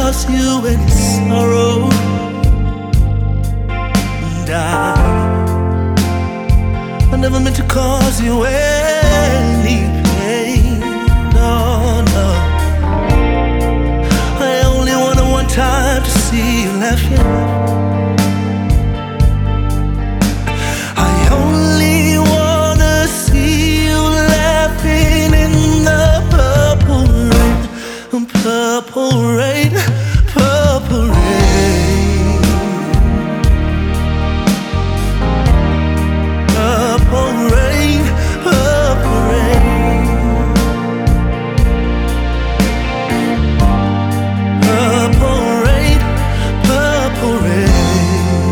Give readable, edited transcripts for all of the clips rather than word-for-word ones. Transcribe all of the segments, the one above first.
cause you any sorrow, and I never meant to cause you any pain. No, no. I only wanted one time to see you laughing. I only wanna see you laughing in the purple rain, purple rain, purple rain, purple rain, purple rain, purple rain, purple rain.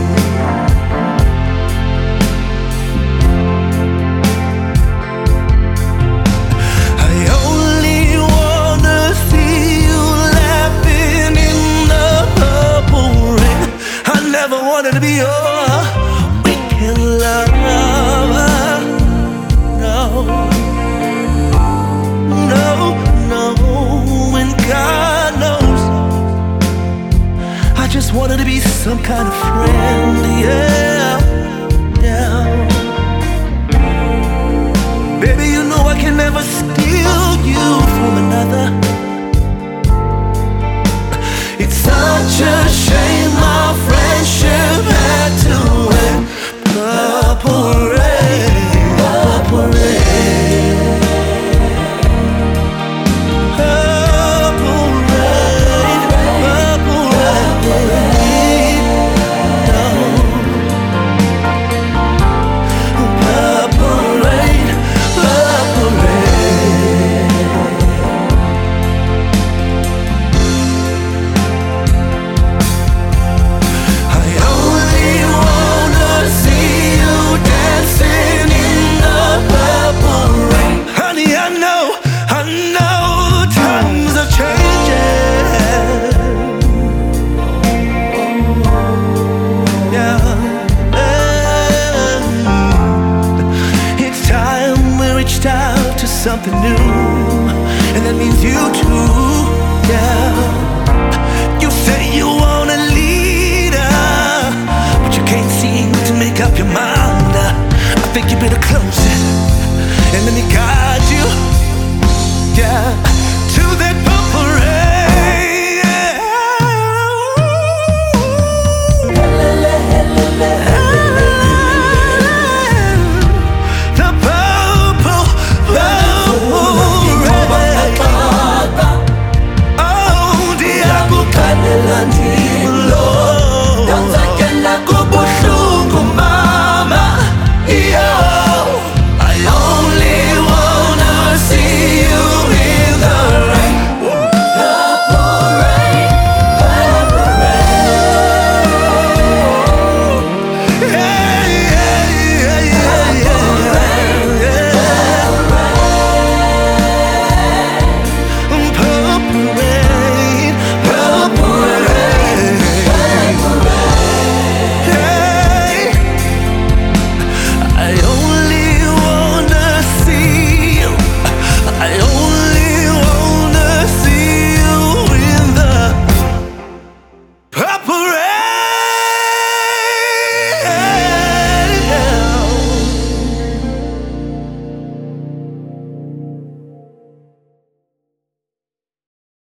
I only wanna see you laughing in the purple rain. I never wanted to be your weekend lover. No, no, no. And God knows I just wanted to be some kind of friend. Yeah, yeah. Baby, you know I can never steal you from another. It's such a shame our friendship had to end. Purple rain, purple rain, purple rain, purple rain. No. Purple rain, purple rain. I only wanna see you dancing in the purple rain. Honey, I know times are changing. Yeah. It's time we reached out to something new, and that means you too. Yeah. You say you want a leader, but you can't seem to make up your mind. I think you better close it.